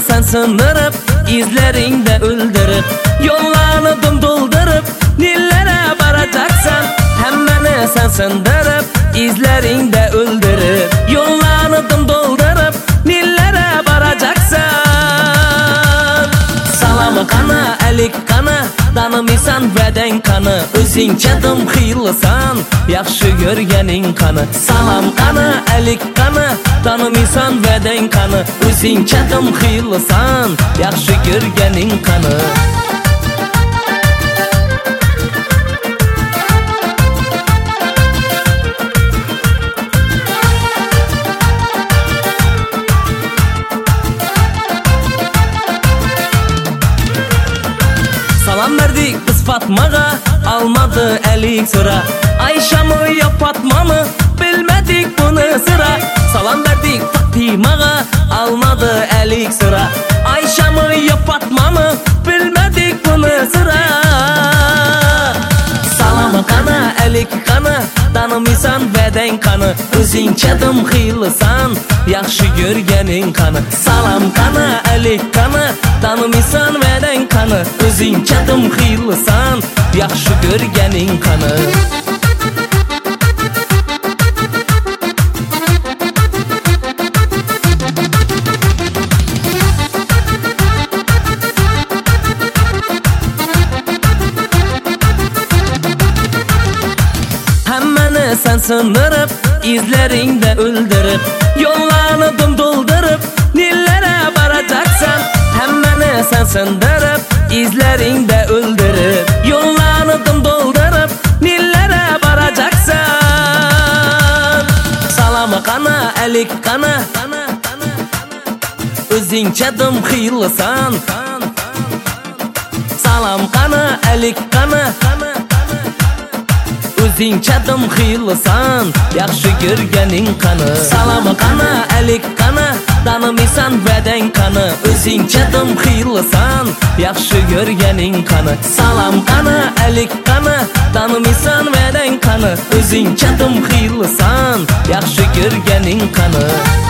sen sındırıp, izlerinde öldürüp, yollarını doldurıp, nillere varacaksan, hemmeni sen sındırıp, izlerinde öldürüp, yollarını doldurup, nillere varacaksan. Salamı kana, elik kana, tanımıysan vədən kanı, özün çədim xiylisan, yaxşı görgənin kanı. Salam kana, əlik kanı, tanımıysan vədən kanı, özün çədim xiylisan, yaxşı görgənin kanı. Salam verdik kız Fatmağa, almadı elik sıra. Ayşe mı ya Fatma mı, bilmedik bunu sıra. Salam verdik Fatimağa, almadı elik sıra. Ayşe mı ya Fatma mı, bilmedik bunu sıra. Salam kana, elik kana, tanımıysan vədən kanı, özün çədim xiylisan, yaxşı görgənin kanı. Salam kana, elik kana, tanımıysan vədən kanı, özün çədim xiylisan, yaxşı görgənin kanı. Hemmeni sen sındırıp, izlerinde öldürüp, yollarını doldurup, nillere varacaksan. Hemmeni sen sındırıp, izlerinde öldürüp, yollarını doldurup, nillere varacaksan. Salamı kana, elik kana, özün çədim xiylisan. Salam kana, elik kana, özün çədim xiylisan, yaxşı görgənin kanı. Salamı kana, əlik kana, tanımıysan vədən kanı, özün çədim xiylisan, yaxşı görgənin kanı. Salam kana, əlik kana, tanımıysan vədən kanı, özün çədim xiylisan, yaxşı görgənin kanı.